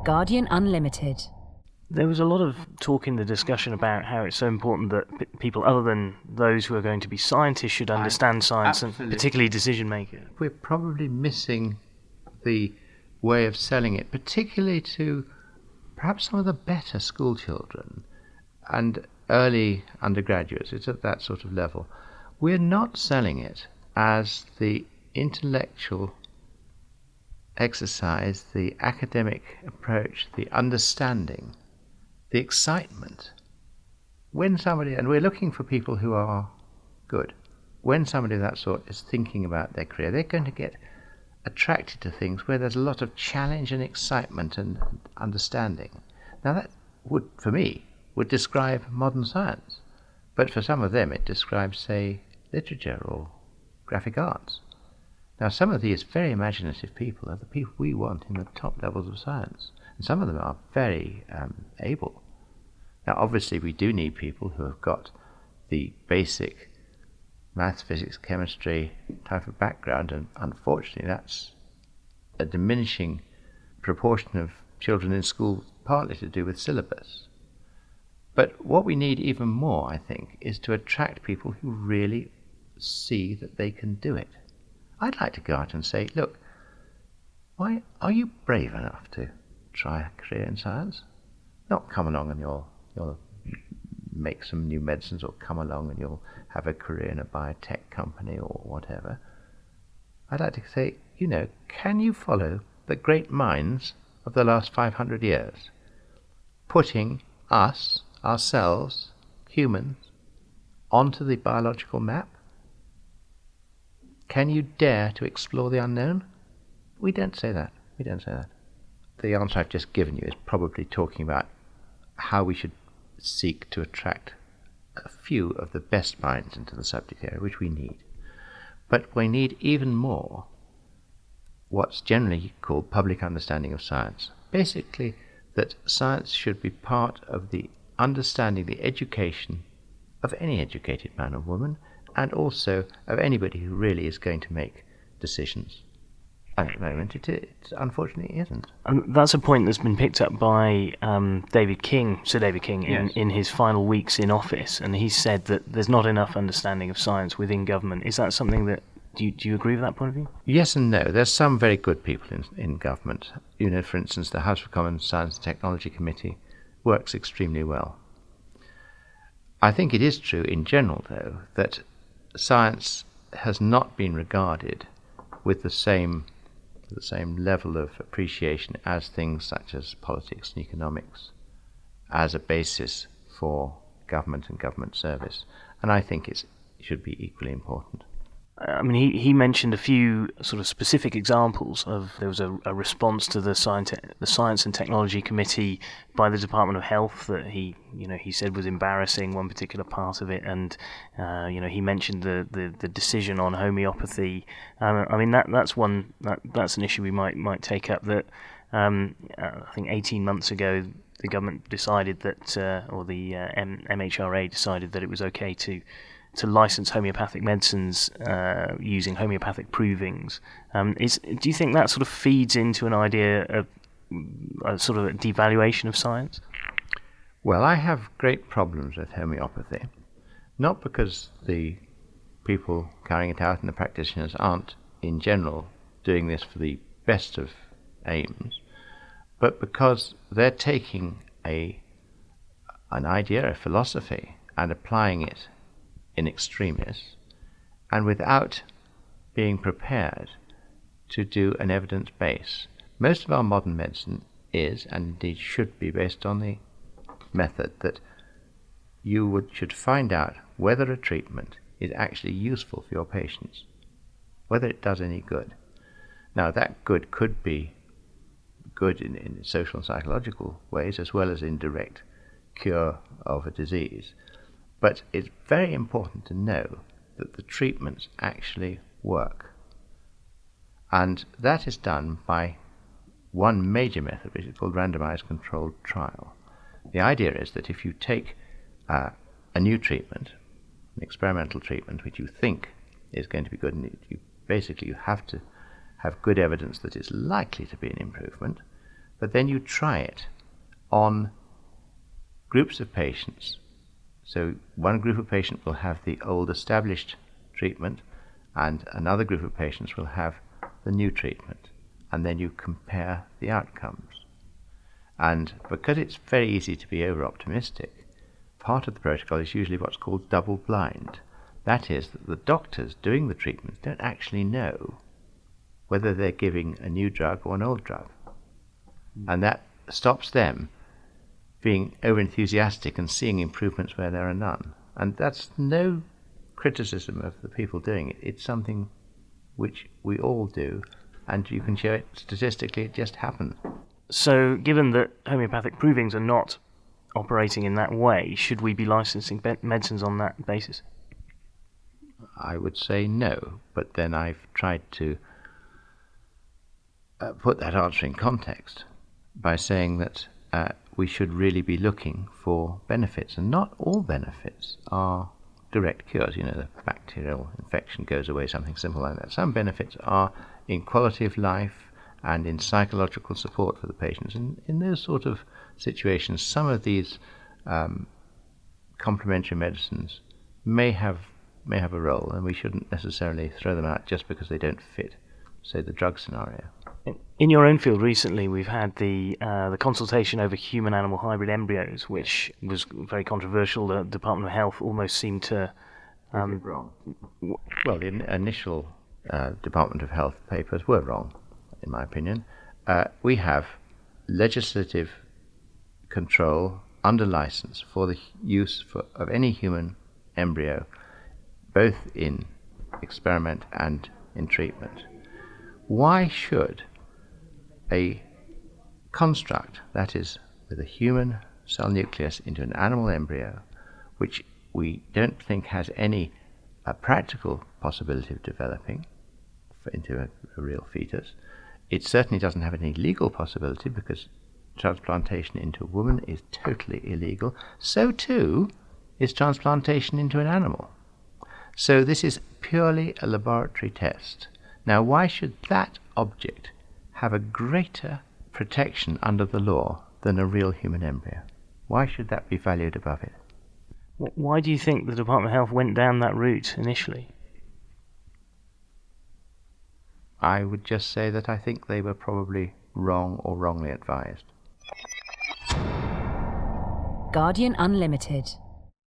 Guardian Unlimited. There was a lot of talk in the discussion about how it's so important that people other than those who are going to be scientists should understand science, absolutely. and particularly decision makers. We're probably missing the way of selling it, particularly to perhaps some of the better school children and early undergraduates. It's at that sort of level. We're not selling it as the intellectual exercise, the academic approach, the understanding, the excitement. When somebody, and we're looking for people who are good, when somebody of that sort is thinking about their career, they're going to get attracted to things where there's a lot of challenge and excitement and understanding. Now that would, for me, would describe modern science. But for some of them it describes, say, literature or graphic arts. Now some of these very imaginative people are the people we want in the top levels of science. And some of them are very able. Now obviously we do need people who have got the basic maths, physics, chemistry type of background, and unfortunately that's a diminishing proportion of children in school, partly to do with syllabus. But what we need even more, I think, is to attract people who really see that they can do it. I'd like to go out and say, look, why are you brave enough to try a career in science? Not come along and you'll make some new medicines, or come along and you'll have a career in a biotech company or whatever. I'd like to say, can you follow the great minds of the last 500 years, putting us, ourselves, humans, onto the biological map? Can you dare to explore the unknown? We don't say that. We don't say that. The answer I've just given you is probably talking about how we should seek to attract a few of the best minds into the subject area, which we need. But we need even more what's generally called public understanding of science. Basically, that science should be part of the understanding, the education of any educated man or woman, and also of anybody who really is going to make decisions. At the moment, it unfortunately isn't. And that's a point that's been picked up by Sir David King, Yes. in his final weeks in office, and he said that there's not enough understanding of science within government. Is that something that, do you agree with that point of view? Yes and no. There's some very good people in government. For instance, the House of Commons Science and Technology Committee works extremely well. I think it is true in general, though, that science has not been regarded with the same level of appreciation as things such as politics and economics as a basis for government and government service. And I think it should be equally important. I mean, he mentioned a few sort of specific examples of, there was a response to the Science and Technology Committee by the Department of Health that he said was embarrassing, one particular part of it, and he mentioned the decision on homeopathy. I mean that's an issue we might take up. That I think 18 months ago the government decided that, or the MHRA decided that it was okay to license homeopathic medicines using homeopathic provings. Do you think that sort of feeds into an idea of a sort of a devaluation of science? Well, I have great problems with homeopathy, not because the people carrying it out and the practitioners aren't, in general, doing this for the best of aims, but because they're taking an idea, a philosophy, and applying it in extremis, and without being prepared to do an evidence base. Most of our modern medicine is, and indeed should be, based on the method that you should find out whether a treatment is actually useful for your patients, whether it does any good. Now that good could be good in social and psychological ways, as well as in direct cure of a disease. But it's very important to know that the treatments actually work. And that is done by one major method, which is called randomized controlled trial. The idea is that if you take a new treatment, an experimental treatment, which you think is going to be good, and you have to have good evidence that it's likely to be an improvement, but then you try it on groups of patients. So one group of patients will have the old established treatment, and another group of patients will have the new treatment, and then you compare the outcomes. And because it's very easy to be over-optimistic, part of the protocol is usually what's called double-blind. That is, that the doctors doing the treatment don't actually know whether they're giving a new drug or an old drug. And that stops them being over-enthusiastic and seeing improvements where there are none. And that's no criticism of the people doing it. It's something which we all do, and you can show it statistically, it just happens. So, given that homeopathic provings are not operating in that way, should we be licensing medicines on that basis? I would say no, but then I've tried to put that answer in context by saying that we should really be looking for benefits, and not all benefits are direct cures. You know, the bacterial infection goes away, something simple like that. Some benefits are in quality of life and in psychological support for the patients. And in those sort of situations, some of these complementary medicines may have a role, and we shouldn't necessarily throw them out just because they don't fit, say, the drug scenario. In your own field recently, we've had the consultation over human-animal hybrid embryos, which was very controversial. The Department of Health almost seemed to... wrong. Well, the initial Department of Health papers were wrong, in my opinion. We have legislative control under license for the use of any human embryo, both in experiment and in treatment. Why should a construct, that is, with a human cell nucleus into an animal embryo, which we don't think has any practical possibility of developing into a real fetus, it certainly doesn't have any legal possibility because transplantation into a woman is totally illegal. So too is transplantation into an animal. So this is purely a laboratory test. Now, why should that object have a greater protection under the law than a real human embryo? Why should that be valued above it? Why do you think the Department of Health went down that route initially? I would just say that I think they were probably wrong or wrongly advised. Guardian Unlimited.